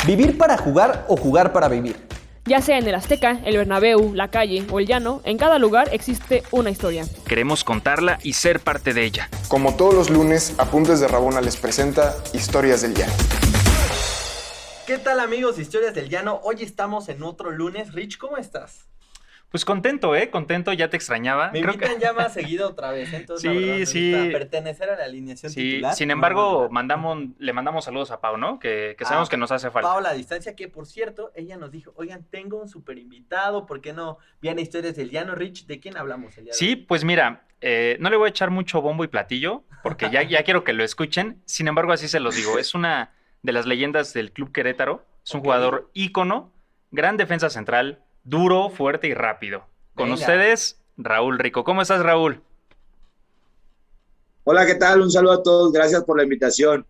¿Vivir para jugar o jugar para vivir? Ya sea en el Azteca, el Bernabéu, la calle o el llano, en cada lugar existe una historia. Queremos contarla y ser parte de ella. Como todos los lunes, Apuntes de Rabona les presenta Historias del Llano. ¿Qué tal, amigos? Historias del Llano. Hoy estamos en otro lunes. Rich, ¿cómo estás? Pues contento, contento, ya te extrañaba. Me invitan ya más seguido otra vez, entonces Sí, la verdad, me sí. gusta pertenecer a la alineación titular. Sin embargo, le mandamos saludos a Pau, ¿no? Que sabemos que nos hace falta. Pau a la distancia, que por cierto, ella nos dijo, oigan, tengo un súper invitado, ¿por qué no viene Historias del Llano? Rich, ¿de quién hablamos el día de Sí, hoy? pues mira, no le voy a echar mucho bombo y platillo, porque ya quiero que lo escuchen. Sin embargo, así se los digo, es una de las leyendas del Club Querétaro. Es un jugador ícono, gran defensa central, duro, fuerte y rápido. Con Venga. ustedes, Raúl Rico. ¿Cómo estás, Raúl? Hola, ¿qué tal? Un saludo a todos, gracias por la invitación.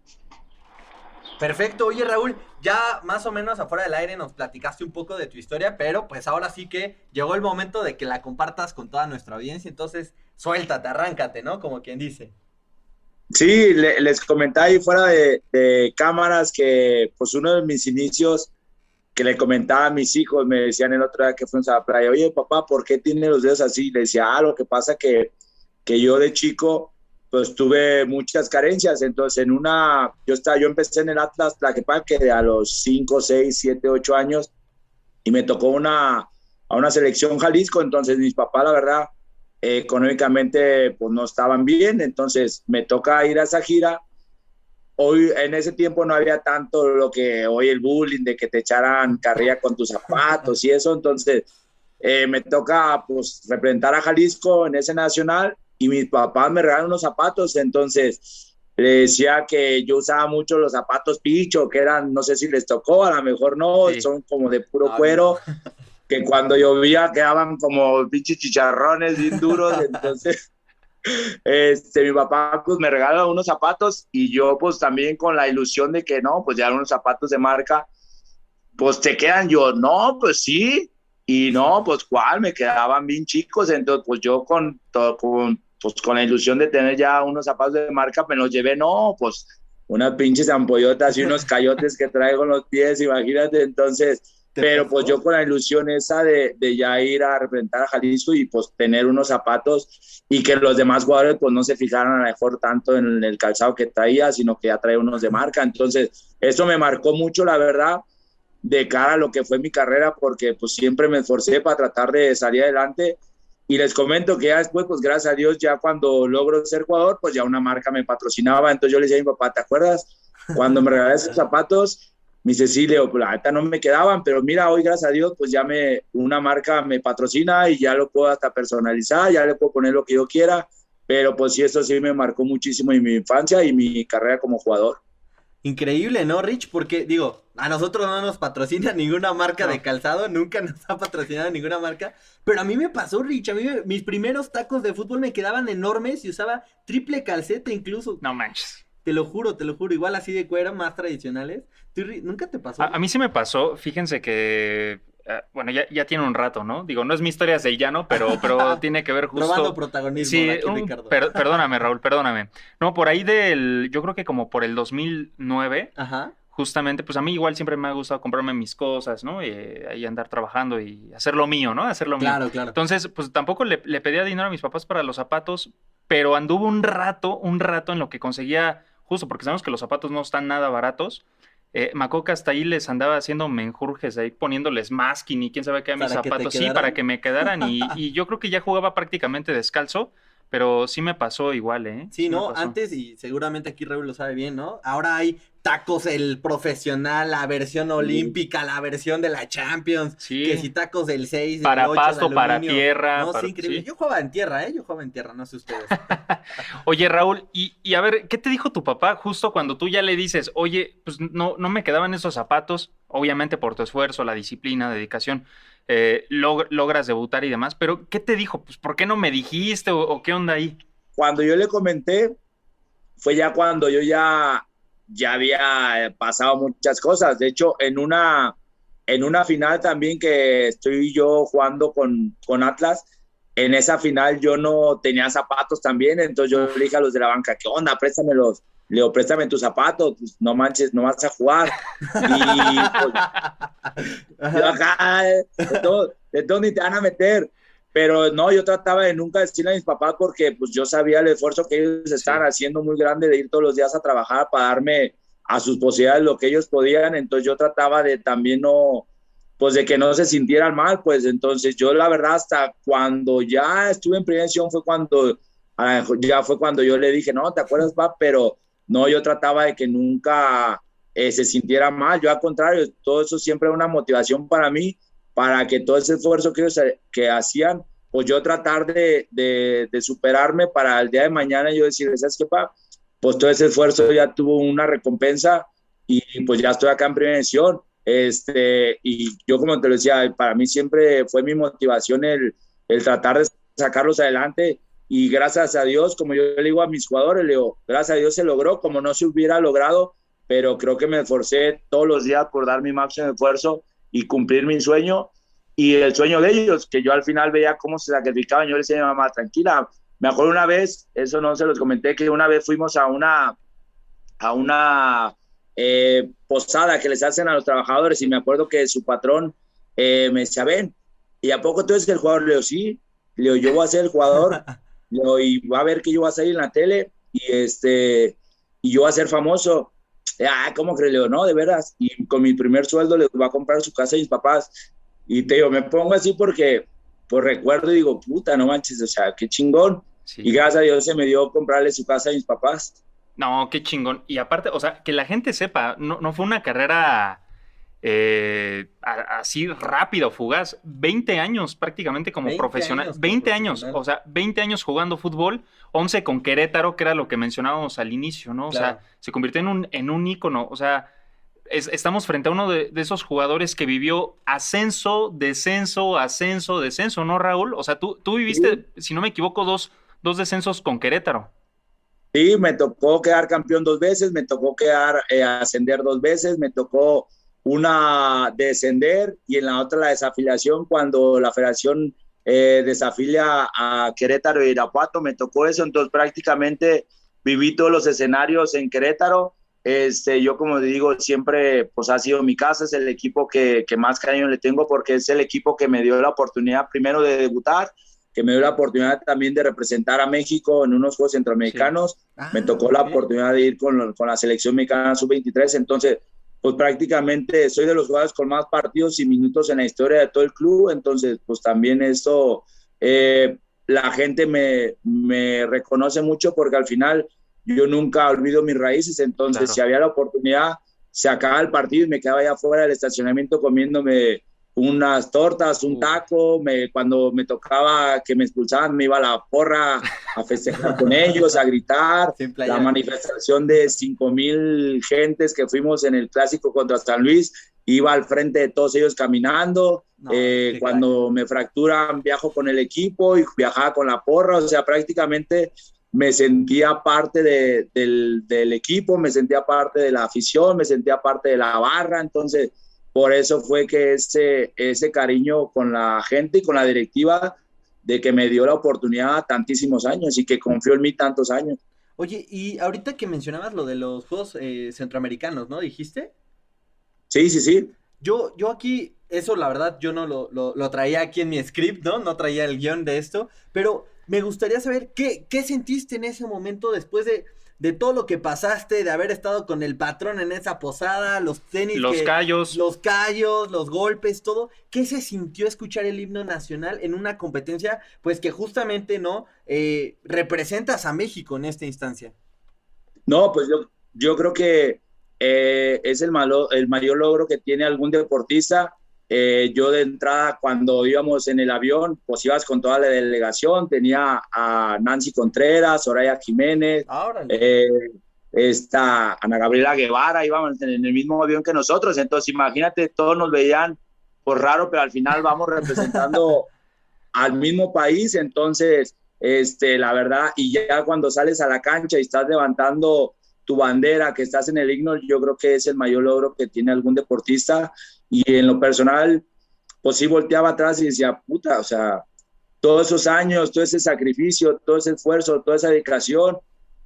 Perfecto. Oye, Raúl, ya más o menos afuera del aire nos platicaste un poco de tu historia, pero pues ahora sí que llegó el momento de que la compartas con toda nuestra audiencia, entonces suéltate, arráncate, ¿no? Como quien dice. Sí, les comentaba ahí fuera de cámaras que pues uno de mis inicios que le comentaba a mis hijos, me decían el otro día que fuimos a la playa, oye papá, ¿por qué tiene los dedos así? Le decía, lo que pasa que yo de chico pues tuve muchas carencias, entonces yo empecé en el Atlas Tlaquepaque a los 5, 6, 7, 8 años y me tocó a una selección Jalisco, entonces mis papás la verdad económicamente pues no estaban bien, entonces me toca ir a esa gira. Hoy, en ese tiempo no había tanto lo que hoy el bullying de que te echaran carrilla con tus zapatos y eso, entonces me toca pues representar a Jalisco en ese nacional y mis papás me regalan unos zapatos, entonces le decía que yo usaba mucho los zapatos Picho, que eran, no sé si les tocó, a lo mejor no, Sí. son como de puro cuero, que cuando llovía quedaban como pinches chicharrones bien duros, entonces mi papá pues me regala unos zapatos y yo pues también con la ilusión de que no, pues ya unos zapatos de marca, pues te quedan, yo, no, pues sí, y no, pues cuál, me quedaban bien chicos, entonces pues yo con la ilusión de tener ya unos zapatos de marca, me los llevé, no, pues unas pinches ampollotas y unos cayotes que traigo en los pies, imagínate, entonces... Pero pues yo con la ilusión esa de ya ir a representar a Jalisco y pues tener unos zapatos y que los demás jugadores pues no se fijaran a lo mejor tanto en el calzado que traía, sino que ya traía unos de marca. Entonces eso me marcó mucho, la verdad, de cara a lo que fue mi carrera, porque pues siempre me esforcé para tratar de salir adelante. Y les comento que ya después, pues gracias a Dios, ya cuando logro ser jugador, pues ya una marca me patrocinaba. Entonces yo le decía a mi papá, ¿te acuerdas cuando me regalaste esos zapatos? Me dice, sí, Leo, pues la neta no me quedaban, pero mira, hoy gracias a Dios, pues ya una marca me patrocina y ya lo puedo hasta personalizar, ya le puedo poner lo que yo quiera, pero pues sí, eso sí me marcó muchísimo en mi infancia y mi carrera como jugador. Increíble, ¿no, Rich? Porque, digo, a nosotros no nos patrocina ninguna marca de calzado, nunca nos ha patrocinado ninguna marca, pero a mí me pasó, Rich, mis primeros tacos de fútbol me quedaban enormes y usaba triple calceta incluso. No manches. Te lo juro, igual así de cuero, más tradicionales. ¿Nunca te pasó? A mí sí me pasó, fíjense que, bueno, ya tiene un rato, ¿no? Digo, no es mi historia del llano, pero tiene que ver justo... Robando protagonismo Sí, aquí, Ricardo. perdóname, Raúl, perdóname. No, por ahí yo creo que como por el 2009, Ajá. justamente, pues a mí igual siempre me ha gustado comprarme mis cosas, ¿no? Y ahí andar trabajando y hacer lo mío, ¿no? Hacer lo mío. Claro. Entonces, pues tampoco le pedía dinero a mis papás para los zapatos, pero anduvo un rato en lo que conseguía, justo porque sabemos que los zapatos no están nada baratos. Macoca hasta ahí les andaba haciendo menjurjes, ahí poniéndoles masking y quién sabe qué a mis ¿Para que te zapatos, sí, quedaran? para que me quedaran y yo creo que ya jugaba prácticamente descalzo, pero sí me pasó igual, ¿eh? Sí, me ¿no? pasó. Antes, y seguramente aquí Raúl lo sabe bien, ¿no? Ahora hay tacos el profesional, la versión olímpica, la versión de la Champions, Sí. que si tacos del 6, Para del 8, pasto, de para aluminio. tierra, No, para- sí, increíble. sí. Yo jugaba en tierra, no sé ustedes. Oye, Raúl, y a ver, ¿qué te dijo tu papá justo cuando tú ya le dices, oye, pues no me quedaban esos zapatos, obviamente por tu esfuerzo, la disciplina, dedicación, logras debutar y demás, pero ¿qué te dijo? Pues, ¿por qué no me dijiste o qué onda ahí? Cuando yo le comenté, fue ya cuando yo ya había pasado muchas cosas. De hecho, en una final también que estoy yo jugando con Atlas, en esa final yo no tenía zapatos también, entonces yo le dije a los de la banca, ¿qué onda? Préstamelos. Le digo, préstame tus zapatos, pues, no manches, no vas a jugar. Y pues, yo acá, de todo ni te van a meter. Pero no, yo trataba de nunca decirle a mis papás porque pues yo sabía el esfuerzo que ellos estaban haciendo muy grande de ir todos los días a trabajar para darme a sus posibilidades lo que ellos podían. Entonces yo trataba de también no, pues de que no se sintieran mal, pues entonces yo la verdad hasta cuando ya estuve en prevención ya fue cuando yo le dije, no, ¿te acuerdas, papá? Pero no, yo trataba de que nunca se sintiera mal. Yo al contrario, todo eso siempre era una motivación para mí, para que todo ese esfuerzo que ellos que hacían, pues yo tratar de superarme para el día de mañana y yo decir, ¿sabes qué, papá? Pues todo ese esfuerzo ya tuvo una recompensa y pues ya estoy acá en prevención. Y yo, como te lo decía, para mí siempre fue mi motivación el tratar de sacarlos adelante, y gracias a Dios, como yo le digo a mis jugadores, le digo, gracias a Dios se logró, como no se hubiera logrado, pero creo que me esforcé todos los días por dar mi máximo esfuerzo y cumplir mi sueño y el sueño de ellos, que yo al final veía cómo se sacrificaban. Yo le decía a mi mamá, tranquila. Me acuerdo una vez, eso no se los comenté, que una vez fuimos a una posada que les hacen a los trabajadores, y me acuerdo que su patrón me decía, ven, ¿y a poco tú eres el jugador? Le digo, sí. Le digo, yo voy a ser el jugador. Le digo, y va a ver que yo voy a salir en la tele y yo voy a ser famoso. ¿Cómo crees? Le digo, no, de veras. Y con mi primer sueldo les voy a comprar su casa a mis papás. Y te digo, me pongo así porque pues recuerdo y digo, puta, no manches, o sea, qué chingón. Sí. Y gracias a Dios se me dio comprarle su casa a mis papás. No, qué chingón. Y aparte, o sea, que la gente sepa, no fue una carrera así rápida o fugaz. 20 años prácticamente como 20 profesional. 20 años, o sea, 20 años jugando fútbol, 11 con Querétaro, que era lo que mencionábamos al inicio, ¿no? Claro. O sea, se convirtió en un ícono, o sea, estamos frente a uno de esos jugadores que vivió ascenso, descenso, ¿no, Raúl? O sea, tú viviste, si no me equivoco, dos descensos con Querétaro. Sí, me tocó quedar campeón 2 veces, me tocó ascender 2 veces, me tocó una descender y en la otra la desafiliación, cuando la federación desafilia a Querétaro y Irapuato, me tocó eso. Entonces prácticamente viví todos los escenarios en Querétaro. Yo, como digo, siempre pues ha sido mi casa, es el equipo que más cariño le tengo, porque es el equipo que me dio la oportunidad primero de debutar, que me dio la oportunidad también de representar a México en unos Juegos Centroamericanos. Sí. Me tocó la oportunidad de ir con la selección mexicana sub-23, entonces pues prácticamente soy de los jugadores con más partidos y minutos en la historia de todo el club. Entonces pues también esto, la gente me reconoce mucho, porque al final yo nunca olvido mis raíces. Entonces claro, si había la oportunidad, se acaba el partido y me quedaba allá afuera del estacionamiento comiéndome unas tortas, un taco. Cuando me tocaba que me expulsaban, me iba a la porra a festejar con ellos, a gritar. La manifestación de 5,000 gentes que fuimos en el clásico contra San Luis, iba al frente de todos ellos caminando. Cuando me fracturan, viajo con el equipo y viajaba con la porra. O sea, prácticamente me sentía parte del equipo, me sentía parte de la afición, me sentía parte de la barra. Entonces por eso fue que ese cariño con la gente y con la directiva, de que me dio la oportunidad tantísimos años y que confió en mí tantos años. Oye, y ahorita que mencionabas lo de los Juegos Centroamericanos, ¿no? ¿Dijiste? Sí. Yo aquí, eso la verdad, yo no lo traía aquí en mi script, ¿no? No traía el guión de esto, pero me gustaría saber qué sentiste en ese momento después de todo lo que pasaste, de haber estado con el patrón en esa posada, los tenis, los callos, los golpes, todo. ¿Qué se sintió escuchar el himno nacional en una competencia, pues que justamente no representas a México en esta instancia? No, pues yo creo que es el mayor logro que tiene algún deportista. Yo de entrada, cuando íbamos en el avión, pues ibas con toda la delegación. Tenía a Nancy Contreras, Soraya Jiménez, Ana Gabriela Guevara, íbamos en el mismo avión que nosotros. Entonces imagínate, todos nos veían por raro, pero al final vamos representando al mismo país. Entonces la verdad, y ya cuando sales a la cancha y estás levantando tu bandera, que estás en el himno, yo creo que es el mayor logro que tiene algún deportista. Y en lo personal, pues sí volteaba atrás y decía, puta, o sea, todos esos años, todo ese sacrificio, todo ese esfuerzo, toda esa dedicación, pues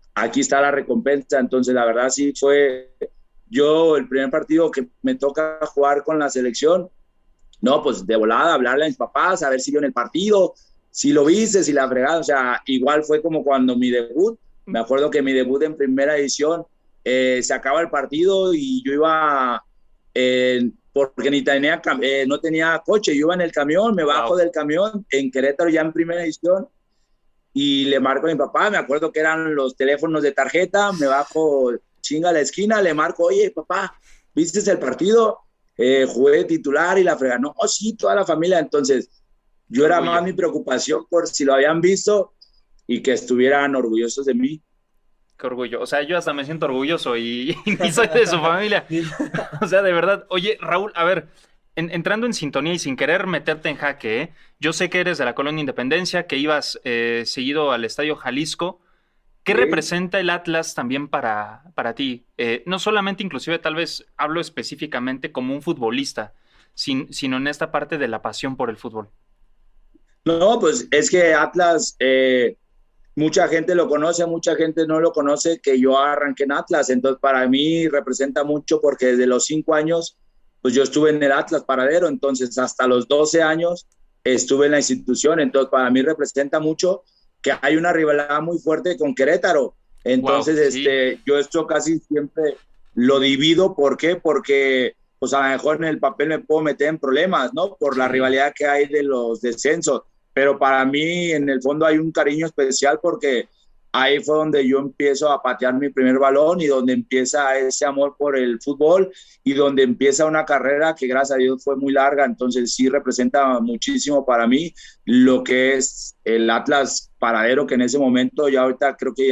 aquí está la recompensa. Entonces, la verdad sí fue yo el primer partido que me toca jugar con la selección, no, pues de volada, hablarle a mis papás, a ver si vieron el partido, si lo viste, si la fregada, o sea, igual fue como cuando mi debut, me acuerdo que mi debut en primera edición, se acaba el partido y yo iba, porque ni tenía, no tenía coche, yo iba en el camión, me bajo del camión en Querétaro ya en primera edición y le marco a mi papá, me acuerdo que eran los teléfonos de tarjeta, me bajo chinga a la esquina, le marco, oye papá, ¿viste el partido? Jugué titular y la frega, no, sí, toda la familia, entonces yo era más mi preocupación por si lo habían visto y que estuvieran orgullosos de mí. Qué orgullo. O sea, yo hasta me siento orgulloso y ni soy de su familia. O sea, de verdad. Oye, Raúl, a ver, entrando en sintonía y sin querer meterte en jaque, ¿eh? Yo sé que eres de la Colonia Independencia, que ibas seguido al Estadio Jalisco. ¿Qué representa el Atlas también para ti? No solamente, inclusive, tal vez hablo específicamente como un futbolista, sino en esta parte de la pasión por el fútbol. No, pues es que Atlas, mucha gente lo conoce, mucha gente no lo conoce, que yo arranqué en Atlas, entonces para mí representa mucho porque desde los 5 años, pues yo estuve en el Atlas Paradero, entonces hasta los 12 años estuve en la institución, entonces para mí representa mucho que hay una rivalidad muy fuerte con Querétaro, entonces sí. yo esto casi siempre lo divido, ¿por qué? Porque pues a lo mejor en el papel me puedo meter en problemas, ¿no? Por la rivalidad que hay de los descensos, pero para mí en el fondo hay un cariño especial porque ahí fue donde yo empiezo a patear mi primer balón y donde empieza ese amor por el fútbol y donde empieza una carrera que gracias a Dios fue muy larga, entonces sí representa muchísimo para mí lo que es el Atlas Paradero, que en ese momento ya ahorita creo que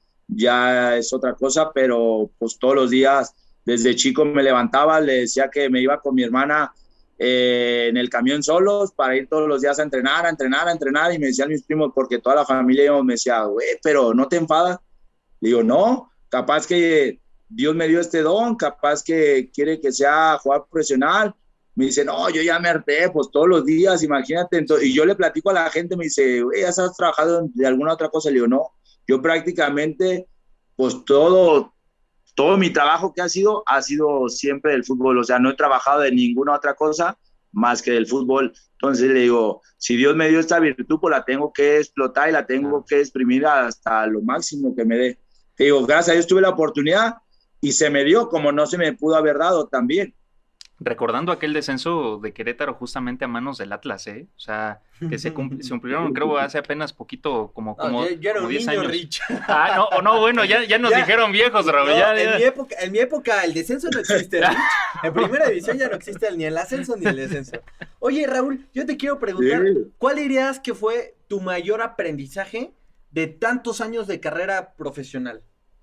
ya es otra cosa, pero pues todos los días desde chico me levantaba, le decía que me iba con mi hermana en el camión solos para ir todos los días a entrenar y me decían mis primos, porque toda la familia me decía, güey, pero ¿no te enfadas? Digo, no, capaz que Dios me dio este don, capaz que quiere que sea jugador profesional. Me dice, no, yo ya me harté, pues todos los días, imagínate. Entonces, y yo le platico a la gente, me dice, güey, ¿ya has trabajado de alguna otra cosa? Le digo, no, yo prácticamente, pues todo mi trabajo que ha sido siempre del fútbol, o sea, no he trabajado de ninguna otra cosa más que del fútbol. Entonces le digo, si Dios me dio esta virtud, pues la tengo que explotar y la tengo que exprimir hasta lo máximo que me dé. Te digo, gracias a Dios tuve la oportunidad y se me dio como no se me pudo haber dado también. Recordando aquel descenso de Querétaro justamente a manos del Atlas, ¿eh? O sea, que se cumplieron, creo, hace apenas poquito, como yo era un 10 niño, años. Rich. No, bueno, ya nos dijeron viejos, Raúl. No, en mi época el descenso no existe, Rich. En primera división ya no existe ni el ascenso ni el descenso. Oye, Raúl, yo te quiero preguntar, ¿cuál dirías que fue tu mayor aprendizaje de tantos años de carrera profesional?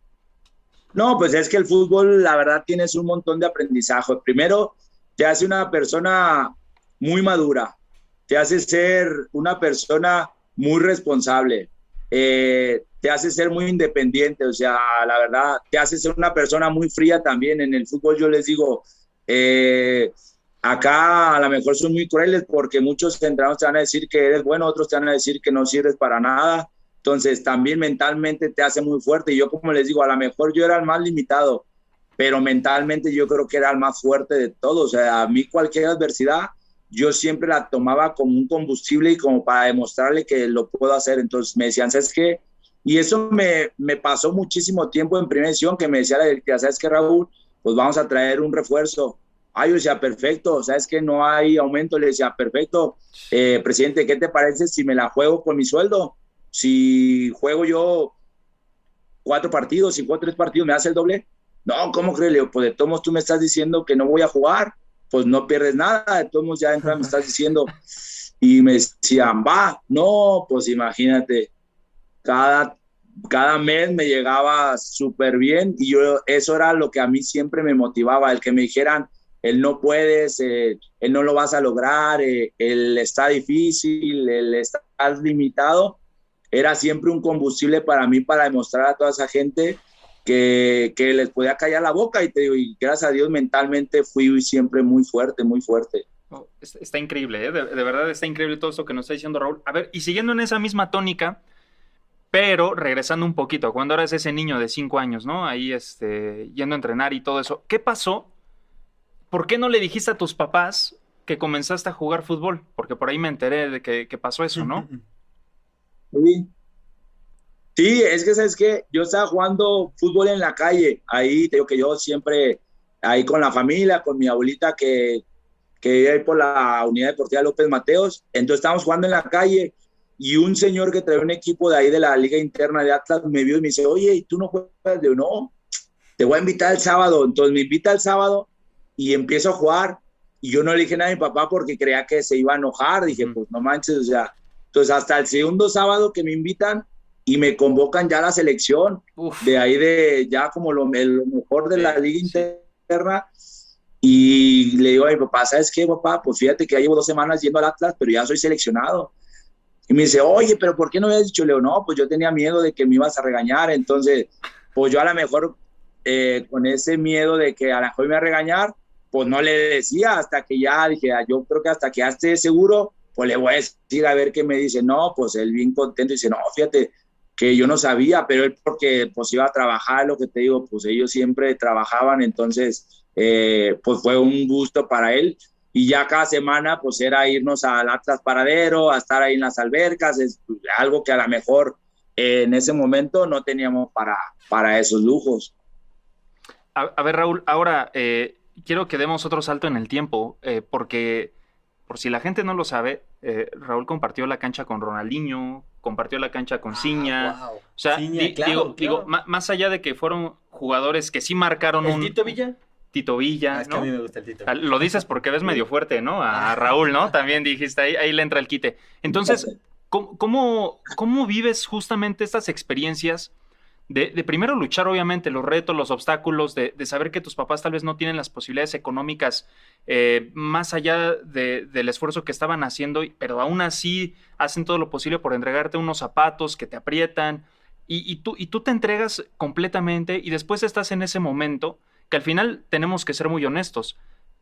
No, pues es que el fútbol, la verdad, tienes un montón de aprendizaje. Primero, te hace una persona muy madura, te hace ser una persona muy responsable, te hace ser muy independiente, o sea, la verdad, te hace ser una persona muy fría también. En el fútbol yo les digo, acá a lo mejor son muy crueles porque muchos entrenadores te van a decir que eres bueno, otros te van a decir que no sirves para nada. Entonces también mentalmente te hace muy fuerte y yo, como les digo, a lo mejor yo era el más limitado, pero mentalmente yo creo que era el más fuerte de todos. O sea, a mí cualquier adversidad, yo siempre la tomaba como un combustible y como para demostrarle que lo puedo hacer. Entonces me decían, ¿sabes qué? Y eso me pasó muchísimo tiempo en primera edición, que me decía la directiva, ¿sabes qué, Raúl? Pues vamos a traer un refuerzo. Yo decía, perfecto, ¿sabes qué? No hay aumento. Le decía, perfecto, presidente, ¿qué te parece si me la juego con mi sueldo? Si juego yo 4 partidos, si juego 3 partidos, ¿me hace el doble? No, ¿cómo crees? Le digo, pues de todos modos tú me estás diciendo que no voy a jugar, pues no pierdes nada, de todos modos ya entra, me estás diciendo. Y me decían, no, pues imagínate, cada mes me llegaba súper bien y eso era lo que a mí siempre me motivaba, el que me dijeran, él no puedes, él no lo vas a lograr, él está difícil, él está limitado, era siempre un combustible para mí para demostrar a toda esa gente que les podía callar la boca. Y te digo, y gracias a Dios mentalmente fui siempre muy fuerte, muy fuerte. Oh, está increíble, ¿eh? De verdad está increíble todo esto que nos está diciendo Raúl. A ver, y siguiendo en esa misma tónica, Pero regresando un poquito, cuando eras ese niño de 5 años, ¿no? Ahí yendo a entrenar y todo eso, ¿qué pasó? ¿Por qué no le dijiste a tus papás que comenzaste a jugar fútbol? Porque por ahí me enteré de que pasó eso, ¿no? Sí. Sí, es que, ¿sabes qué? Yo estaba jugando fútbol en la calle. Ahí, te digo que yo siempre, ahí con la familia, con mi abuelita que vive ahí por la Unidad Deportiva López Mateos. Entonces estábamos jugando en la calle y un señor que trae un equipo de ahí de la Liga Interna de Atlas me vio y me dice, oye, ¿y tú no juegas? Le digo, no, te voy a invitar el sábado. Entonces me invita el sábado y empiezo a jugar. Y yo no le dije nada a mi papá porque creía que se iba a enojar. Dije, pues no manches, o sea. Entonces hasta el segundo sábado que me invitan y me convocan ya a la selección, de ahí de ya como lo mejor de la Liga Interna. Y le digo a mi papá, ¿sabes qué, papá? Pues fíjate que ya llevo 2 semanas yendo al Atlas, pero ya soy seleccionado. Y me dice, oye, pero ¿por qué no me habías dicho? Le digo, no, pues yo tenía miedo de que me ibas a regañar. Entonces, pues yo a lo mejor con ese miedo de que a lo mejor me iba a regañar, pues no le decía hasta que ya dije, yo creo que hasta que ya esté seguro, pues le voy a decir a ver qué me dice. No, pues él bien contento dice, no, fíjate que yo no sabía, pero él porque pues iba a trabajar, lo que te digo, pues ellos siempre trabajaban, entonces pues fue un gusto para él. Y ya cada semana pues era irnos al Atlas Paradero, a estar ahí en las albercas, es algo que a lo mejor en ese momento no teníamos para esos lujos. A ver, Raúl, ahora quiero que demos otro salto en el tiempo, porque por si la gente no lo sabe, Raúl compartió la cancha con Ronaldinho, compartió la cancha con Ciña. Wow. O sea, Ciña, claro. digo, más allá de que fueron jugadores que sí marcaron ¿El Tito Villa? Tito Villa, Es que ¿no? a mí me gusta el Tito. Lo dices porque ves medio fuerte, ¿no? A Raúl, ¿no? También dijiste, ahí le entra el quite. Entonces, ¿cómo vives justamente estas experiencias de primero luchar, obviamente, los retos, los obstáculos, de saber que tus papás tal vez no tienen las posibilidades económicas más allá del esfuerzo que estaban haciendo, pero aún así hacen todo lo posible por entregarte unos zapatos que te aprietan y tú te entregas completamente y después estás en ese momento que al final tenemos que ser muy honestos.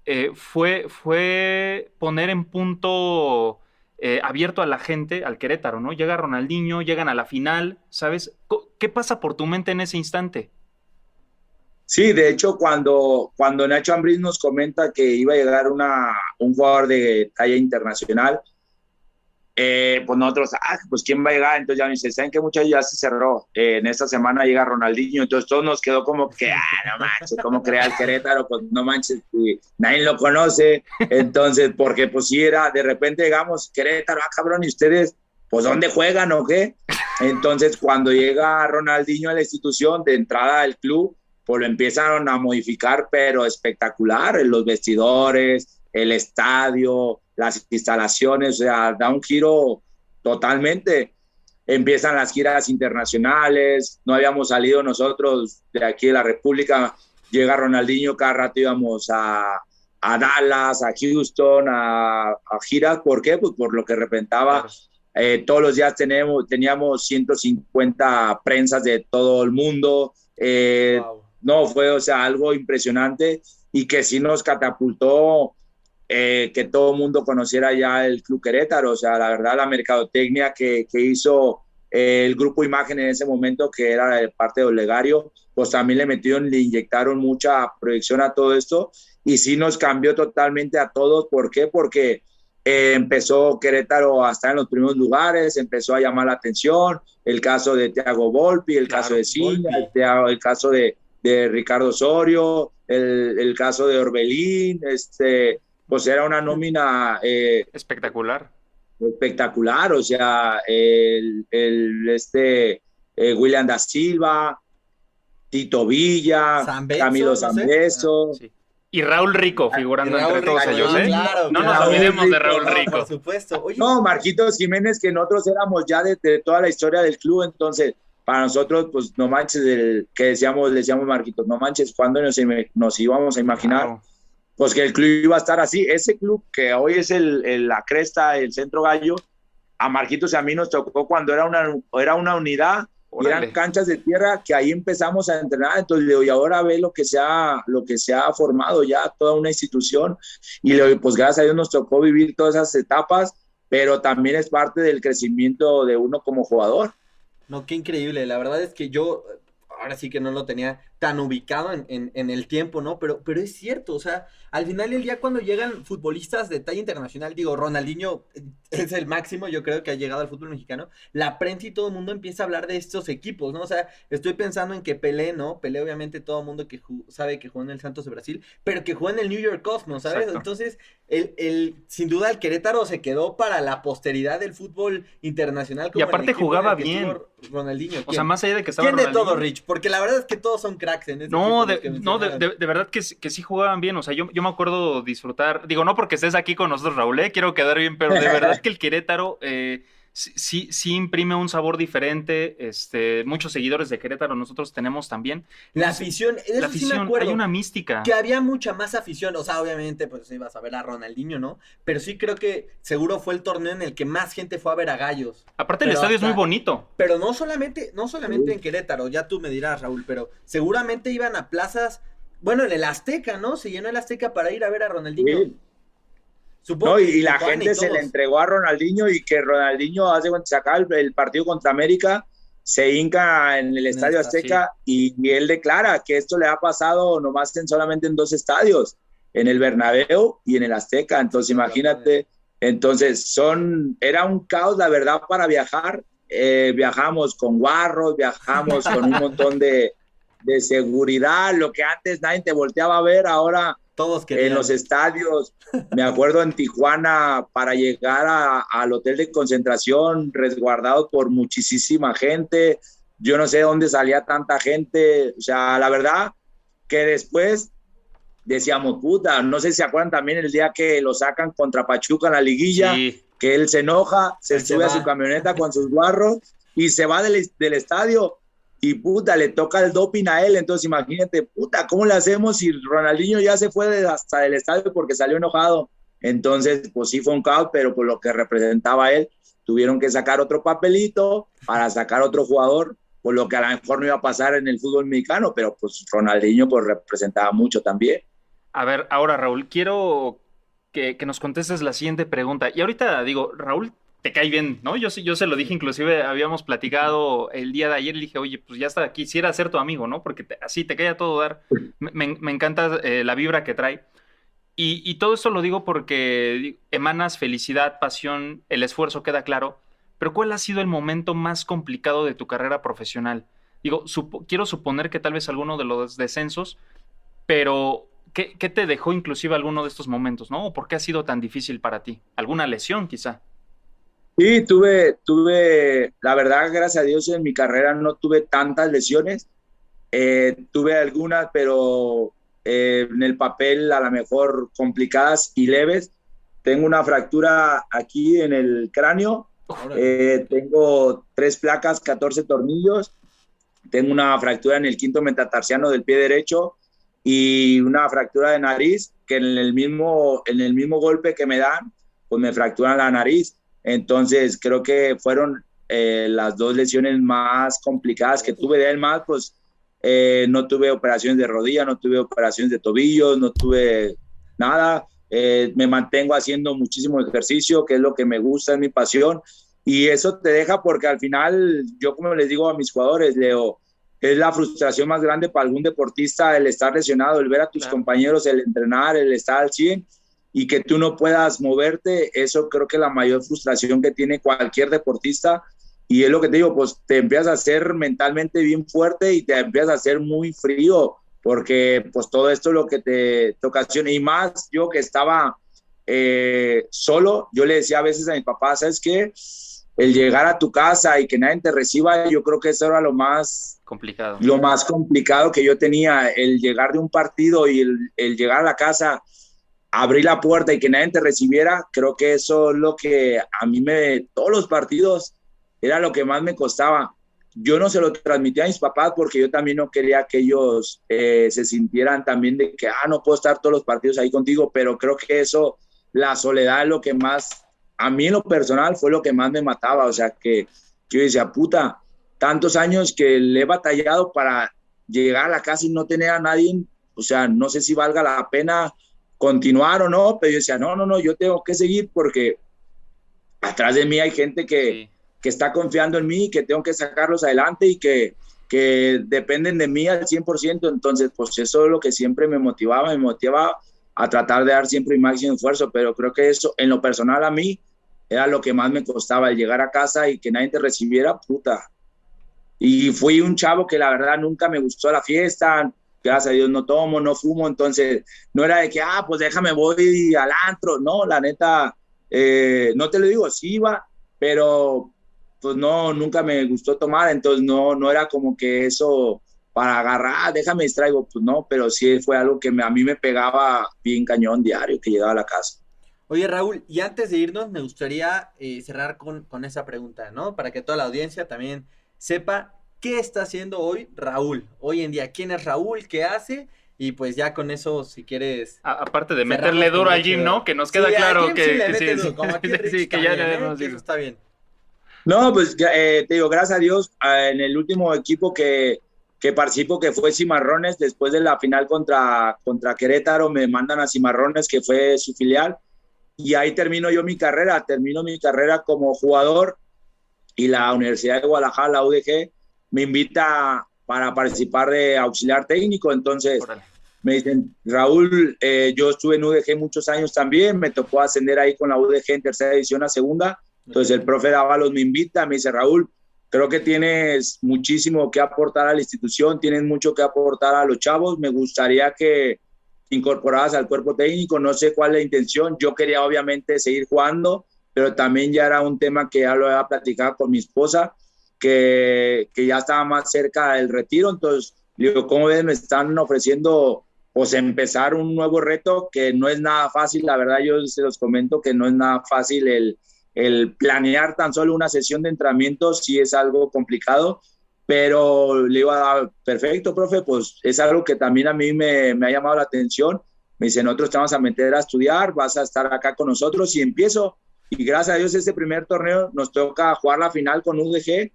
Fue poner en punto abierto a la gente, al Querétaro, ¿no? Llega Ronaldinho, llegan a la final, ¿sabes? ¿Qué pasa por tu mente en ese instante? Sí, de hecho, cuando Nacho Ambriz nos comenta que iba a llegar un jugador de talla internacional, pues nosotros, pues ¿quién va a llegar? Entonces ya me dice, ¿saben qué, muchachos? Ya se cerró. En esta semana llega Ronaldinho, entonces todos nos quedó como que, no manches, ¿cómo crea el Querétaro? Pues no manches, nadie lo conoce. Entonces, porque pues sí era, de repente llegamos, Querétaro, cabrón, ¿y ustedes, pues dónde juegan o qué? Entonces, cuando llega Ronaldinho a la institución, de entrada del club, pues lo empiezan a modificar, pero espectacular, en los vestidores, el estadio, las instalaciones, o sea, da un giro totalmente. Empiezan las giras internacionales, no habíamos salido nosotros de aquí de la República, llega Ronaldinho, cada rato íbamos a Dallas, a Houston, a giras. ¿Por qué? Pues por lo que representaba. Todos los días teníamos 150 prensas de todo el mundo. Wow. No, fue, o sea, algo impresionante y que sí nos catapultó que todo el mundo conociera ya el Club Querétaro. O sea, la verdad, la mercadotecnia que hizo el Grupo Imagen en ese momento, que era de parte de Olegario, pues también le inyectaron mucha proyección a todo esto y sí nos cambió totalmente a todos. ¿Por qué? Porque empezó Querétaro a estar en los primeros lugares, empezó a llamar la atención, el caso de Thiago Volpi, el caso de Ciña, el caso de Ricardo Osorio, el caso de Orbelín, pues era una nómina espectacular, o sea, William da Silva, Tito Villa, Camilo Zambeso, no sé. Sí. Y Raúl Rico figurando entre todos ellos, ¿eh? Claro, no nos olvidemos de Raúl Rico. Por supuesto. Oye, no, Marquitos Jiménez, que nosotros éramos ya de toda la historia del club, entonces para nosotros, pues no manches, que decíamos Marquitos, no manches, ¿cuándo nos íbamos a imaginar? Claro. Pues que el club iba a estar así. Ese club que hoy es la cresta, el Centro Gallo, a Marquitos y a mí nos tocó cuando era una unidad. Y eran canchas de tierra que ahí empezamos a entrenar. Entonces, y ahora ve lo que se ha formado ya toda una institución. Y pues gracias a Dios nos tocó vivir todas esas etapas, pero también es parte del crecimiento de uno como jugador. No, qué increíble. La verdad es que yo ahora sí que no lo tenía tan ubicado en el tiempo, ¿no? Pero es cierto, o sea, al final del día cuando llegan futbolistas de talla internacional, digo, Ronaldinho es el máximo, yo creo que ha llegado al fútbol mexicano, la prensa y todo el mundo empieza a hablar de estos equipos, ¿no? O sea, estoy pensando en que Pelé, ¿no? Pelé obviamente todo el mundo que sabe que jugó en el Santos de Brasil, pero que jugó en el New York Cosmos, ¿sabes? Exacto. Entonces, sin duda el Querétaro se quedó para la posteridad del fútbol internacional. Y aparte el equipo jugaba en el que bien. estuvo Ronaldinho. O sea, más allá de que estaba ¿Quién de Ronaldinho. todo, Rich? Porque la verdad es que todos son cracks en ese No, equipo, los que no, mencionaron. de verdad que sí jugaban bien. O sea, yo me acuerdo disfrutar. Digo, no porque estés aquí con nosotros, Raúl, quiero quedar bien, pero de verdad que el Querétaro sí imprime un sabor diferente. Muchos seguidores de Querétaro nosotros tenemos también. La afición, de La eso sí me afición, acuerdo. hay una mística. Que había mucha más afición, o sea, obviamente, pues ibas a ver a Ronaldinho, ¿no? Pero sí creo que seguro fue el torneo en el que más gente fue a ver a Gallos. Aparte, el Pero estadio es muy hasta- bonito. Pero no solamente en Querétaro, ya tú me dirás, Raúl, pero seguramente iban a plazas, bueno, en el Azteca, ¿no? Se llenó el Azteca para ir a ver a Ronaldinho. Sí. Supongo No, que y la Tijuana gente se le todos. entregó a Ronaldinho y que Ronaldinho hace cuando saca el partido contra América, se hinca en el Estadio Azteca y él declara que esto le ha pasado nomás solamente en 2 estadios, en el Bernabéu y en el Azteca. Entonces imagínate, entonces era un caos la verdad para viajar. Viajamos con guarros, viajamos con un montón de seguridad, lo que antes nadie te volteaba a ver, ahora Todos querían. en los estadios. Me acuerdo en Tijuana para llegar al hotel de concentración resguardado por muchísima gente. Yo no sé de dónde salía tanta gente. O sea, la verdad que después decíamos, puta, no sé si se acuerdan también el día que lo sacan contra Pachuca en la liguilla, Sí. que él se enoja, se Ahí se sube a va. su camioneta con sus guarros y se va del estadio. Y puta, le toca el doping a él. Entonces imagínate, puta, ¿cómo le hacemos si Ronaldinho ya se fue hasta del estadio porque salió enojado? Entonces, pues sí fue un caos, pero por lo que representaba él, tuvieron que sacar otro papelito para sacar otro jugador, por lo que a lo mejor no iba a pasar en el fútbol mexicano, pero pues Ronaldinho pues representaba mucho también. A ver, ahora, Raúl, quiero que nos contestes la siguiente pregunta. Y ahorita digo, Raúl, te cae bien, ¿no? Yo se lo dije, inclusive habíamos platicado el día de ayer, le dije, oye, pues ya está, quisiera ser tu amigo, ¿no? Porque así te cae a todo dar. Me encanta la vibra que trae. Y todo esto lo digo porque emanas felicidad, pasión, el esfuerzo queda claro. Pero ¿cuál ha sido el momento más complicado de tu carrera profesional? Digo, quiero suponer que tal vez alguno de los descensos, pero ¿qué te dejó inclusive alguno de estos momentos, ¿no? ¿O por qué ha sido tan difícil para ti? ¿Alguna lesión quizá? Sí, tuve, la verdad, gracias a Dios en mi carrera no tuve tantas lesiones. Tuve algunas, pero en el papel a lo mejor complicadas y leves. Tengo una fractura aquí en el cráneo, tengo 3 placas, 14 tornillos, tengo una fractura en el quinto metatarsiano del pie derecho y una fractura de nariz que en el mismo golpe que me dan, pues me fracturan la nariz. Entonces creo que fueron las 2 lesiones más complicadas que tuve. De él más, pues no tuve operaciones de rodilla, no tuve operaciones de tobillos, no tuve nada. Me mantengo haciendo muchísimo ejercicio, que es lo que me gusta, es mi pasión. Y eso te deja porque al final, yo como les digo a mis jugadores, Leo, es la frustración más grande para algún deportista el estar lesionado, el ver a tus compañeros, el entrenar, el estar al 100 y que tú no puedas moverte. Eso creo que es la mayor frustración que tiene cualquier deportista. Y es lo que te digo, pues te empiezas a hacer mentalmente bien fuerte y te empiezas a hacer muy frío, porque pues todo esto es lo que te ocasiona. Y más yo que estaba solo, yo le decía a veces a mi papá, ¿sabes qué? El llegar a tu casa y que nadie te reciba, yo creo que eso era lo más complicado que yo tenía, el llegar de un partido y el llegar a la casa, abrir la puerta y que nadie te recibiera. Creo que eso es lo que a mí todos los partidos era lo que más me costaba. Yo no se lo transmitía a mis papás porque yo también no quería que ellos se sintieran también de que, no puedo estar todos los partidos ahí contigo, pero creo que eso, la soledad es lo que más, a mí en lo personal fue lo que más me mataba. O sea, que yo decía, puta, tantos años que le he batallado para llegar a la casa y no tener a nadie, o sea, no sé si valga la pena continuar o no, pero yo decía, no, yo tengo que seguir porque atrás de mí hay gente que que está confiando en mí, que tengo que sacarlos adelante y que dependen de mí al 100%. Entonces, pues eso es lo que siempre me motivaba a tratar de dar siempre mi máximo esfuerzo, pero creo que eso, en lo personal a mí, era lo que más me costaba, el llegar a casa y que nadie te recibiera, puta. Y fui un chavo que la verdad nunca me gustó la fiesta, gracias a Dios no tomo, no fumo, entonces no era de que, pues déjame, voy al antro, no, la neta, no te lo digo, sí iba, pero pues no, nunca me gustó tomar, entonces no era como que eso para agarrar, déjame distraigo, pues no, pero sí fue algo que a mí me pegaba bien cañón diario que llegaba a la casa. Oye, Raúl, y antes de irnos, me gustaría cerrar con esa pregunta, ¿no? Para que toda la audiencia también sepa qué está haciendo hoy Raúl. Hoy en día, ¿quién es Raúl? ¿Qué hace? Y pues ya con eso, si quieres... Aparte de meterle duro al gym, ¿no? Que nos queda claro que... Sí, que ya no eso está bien. No, pues te digo, gracias a Dios, en el último equipo que participo, que fue Cimarrones, después de la final contra Querétaro, me mandan a Cimarrones, que fue su filial, y ahí termino mi carrera como jugador, y la Universidad de Guadalajara, la UDG, me invita para participar de auxiliar técnico. Entonces me dicen, Raúl, yo estuve en UDG muchos años también, me tocó ascender ahí con la UDG en tercera división a segunda. Entonces el profe Dávalos me invita, me dice, Raúl, creo que tienes muchísimo que aportar a la institución, tienes mucho que aportar a los chavos, me gustaría que incorporaras al cuerpo técnico, no sé cuál es la intención, yo quería obviamente seguir jugando, pero también ya era un tema que ya lo había platicado con mi esposa, que ya estaba más cerca del retiro. Entonces le digo, ¿cómo ves? Me están ofreciendo pues empezar un nuevo reto que no es nada fácil, la verdad yo se los comento que no es nada fácil el planear tan solo una sesión de entrenamiento, sí es algo complicado, pero le digo, perfecto, profe, pues es algo que también a mí me ha llamado la atención. Me dice, nosotros te vamos a meter a estudiar, vas a estar acá con nosotros, y empiezo. Y gracias a Dios este primer torneo nos toca jugar la final con UDG,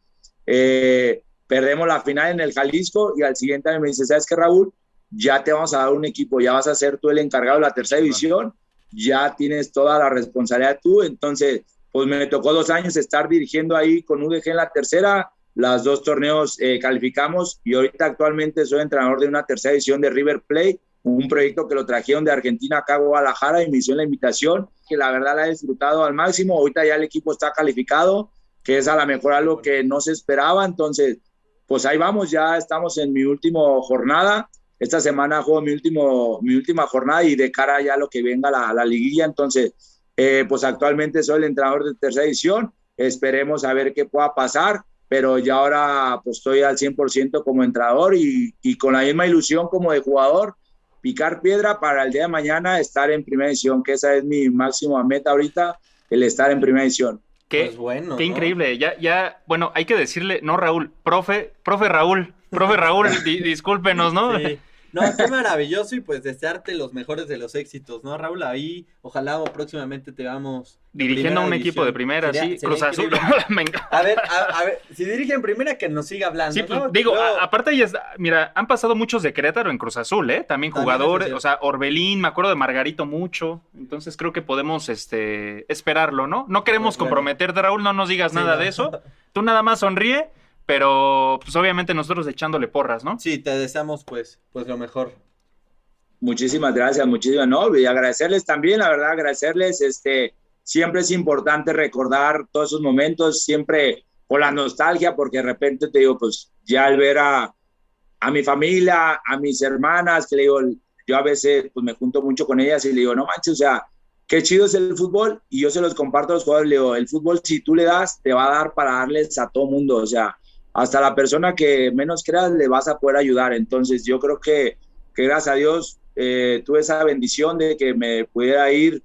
perdemos la final en el Jalisco, y al siguiente año me dice, ¿sabes qué, Raúl? Ya te vamos a dar un equipo, ya vas a ser tú el encargado de la tercera división, ya tienes toda la responsabilidad tú. Entonces pues me tocó 2 años estar dirigiendo ahí con UDG en la tercera, las 2 torneos calificamos, y ahorita actualmente soy entrenador de una tercera edición de River Plate, un proyecto que lo trajeron de Argentina acá a Guadalajara, y me hicieron la invitación, que la verdad la he disfrutado al máximo. Ahorita ya el equipo está calificado, que es a lo mejor algo que no se esperaba. Entonces pues ahí vamos, ya estamos en mi última jornada. Esta semana juego mi última jornada, y de cara ya a lo que venga la liguilla. Entonces pues actualmente soy el entrenador de tercera edición, esperemos a ver qué pueda pasar, pero ya ahora pues estoy al 100% como entrenador, y con la misma ilusión como de jugador, picar piedra para el día de mañana estar en primera división, que esa es mi máxima meta ahorita, el estar en primera división. Qué increíble, ya, bueno, hay que decirle, no Raúl, profe Raúl, discúlpenos, ¿no? Sí. No, qué maravilloso, y pues desearte los mejores de los éxitos, ¿no, Raúl? Ahí, ojalá próximamente te vamos dirigiendo a un equipo de primera, sí, Cruz Azul. A ver, si dirigen primera, que nos siga hablando, sí, pues, ¿no? Digo, aparte, mira, han pasado muchos de Querétaro en Cruz Azul, también jugadores, o sea, Orbelín, me acuerdo de Margarito mucho, entonces creo que podemos esperarlo, ¿no? No queremos comprometerte, Raúl, no nos digas nada de eso, tú nada más sonríe. Pero, pues, obviamente nosotros echándole porras, ¿no? Sí, te deseamos, pues lo mejor. Muchísimas gracias, no, y agradecerles también, la verdad, siempre es importante recordar todos esos momentos, siempre con la nostalgia, porque de repente te digo, pues, ya al ver a mi familia, a mis hermanas, que le digo, yo a veces, pues, me junto mucho con ellas, y le digo, no manches, o sea, qué chido es el fútbol, y yo se los comparto a los jugadores, le digo, el fútbol, si tú le das, te va a dar para darles a todo mundo, o sea, hasta la persona que menos creas le vas a poder ayudar. Entonces yo creo que gracias a Dios tuve esa bendición de que me pudiera ir,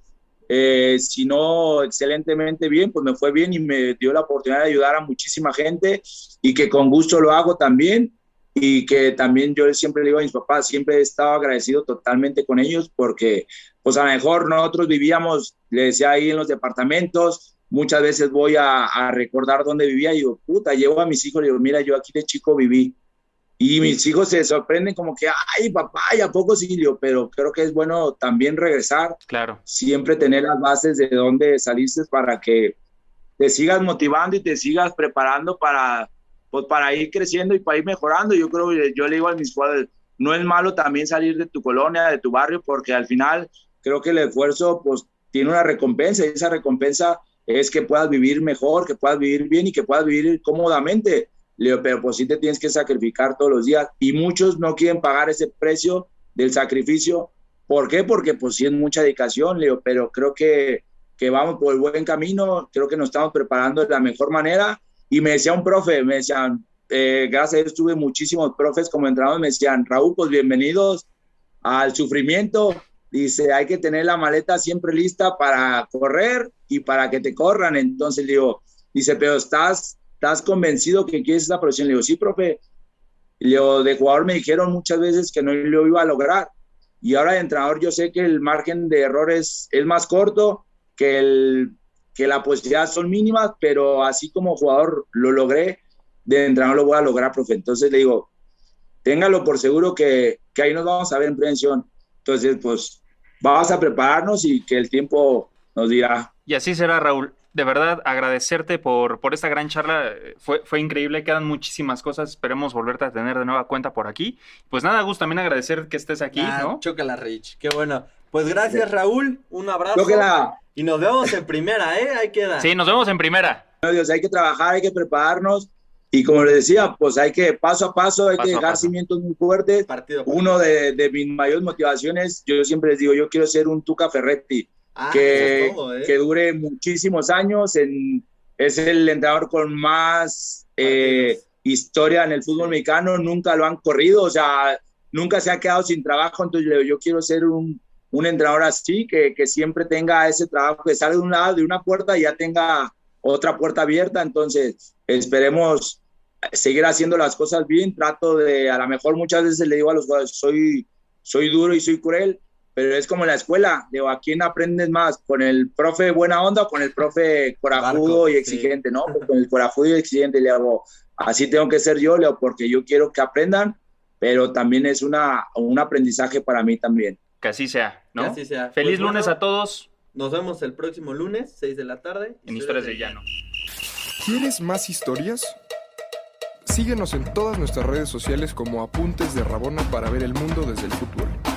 si no excelentemente bien, pues me fue bien, y me dio la oportunidad de ayudar a muchísima gente, y que con gusto lo hago también, y que también yo siempre le digo a mis papás, siempre he estado agradecido totalmente con ellos, porque pues a lo mejor nosotros vivíamos, le decía, ahí en los departamentos. Muchas veces voy a recordar dónde vivía, y digo, puta, llevo a mis hijos, y digo, mira, yo aquí de chico viví. Y mis hijos se sorprenden como que, ay, papá, ¿y a poco sí? Digo, pero creo que es bueno también regresar. Claro. Siempre tener las bases de dónde saliste, para que te sigas motivando y te sigas preparando pues para ir creciendo y para ir mejorando. Yo creo, yo le digo a mis jugadores, no es malo también salir de tu colonia, de tu barrio, porque al final creo que el esfuerzo pues tiene una recompensa, y esa recompensa es que puedas vivir mejor, que puedas vivir bien y que puedas vivir cómodamente. Leo, pero pues sí te tienes que sacrificar todos los días, y muchos no quieren pagar ese precio del sacrificio. ¿Por qué? Porque pues sí es mucha dedicación, Leo, pero creo que vamos por el buen camino, creo que nos estamos preparando de la mejor manera. Y me decía un profe, me decían, gracias a Dios tuve muchísimos profes como entrenadores, me decían, Raúl, pues bienvenidos al sufrimiento. Dice, hay que tener la maleta siempre lista para correr y para que te corran. Entonces le digo, dice, pero ¿estás convencido que quieres esa profesión? Le digo, sí, profe. Le digo, de jugador me dijeron muchas veces que no lo iba a lograr. Y ahora de entrenador yo sé que el margen de errores es más corto, que la posibilidad son mínimas, pero así como jugador lo logré, de entrenador lo voy a lograr, profe. Entonces le digo, téngalo por seguro que ahí nos vamos a ver en prevención. Entonces, pues, vamos a prepararnos y que el tiempo nos dirá. Y así será, Raúl. De verdad, agradecerte por esta gran charla. Fue increíble, quedan muchísimas cosas. Esperemos volverte a tener de nueva cuenta por aquí. Pues nada, Gus, también agradecer que estés aquí, ¿no? Chócala, Rich. Qué bueno. Pues gracias, Raúl. Un abrazo. Chócala. Y nos vemos en primera, ¿eh? Ahí queda. Sí, nos vemos en primera. Dios, hay que trabajar, hay que prepararnos. Y como les decía, pues hay que paso a paso, hay que dejar cimientos muy fuertes. Uno de mis mayores motivaciones, yo siempre les digo, yo quiero ser un Tuca Ferretti, que dure muchísimos años. Es el entrenador con más historia en el fútbol mexicano, nunca lo han corrido, o sea, nunca se ha quedado sin trabajo. Entonces yo quiero ser un entrenador así, que siempre tenga ese trabajo, que sale de un lado, de una puerta, y ya tenga otra puerta abierta. Entonces esperemos seguir haciendo las cosas bien. Trato de, a lo mejor muchas veces le digo a los jugadores, soy duro y soy cruel, pero es como en la escuela, digo, ¿a quién aprendes más? ¿Con el profe buena onda o con el profe corajudo y exigente? Sí. ¿No? Pues con el corajudo y exigente le hago, así tengo que ser yo, Leo, porque yo quiero que aprendan, pero también es un aprendizaje para mí también. Que así sea, ¿no? Que así sea. Feliz lunes a todos. Nos vemos el próximo lunes, 6 de la tarde. En Historias del Llano. ¿Quieres más historias? Síguenos en todas nuestras redes sociales como Apuntes de Rabona para ver el mundo desde el fútbol.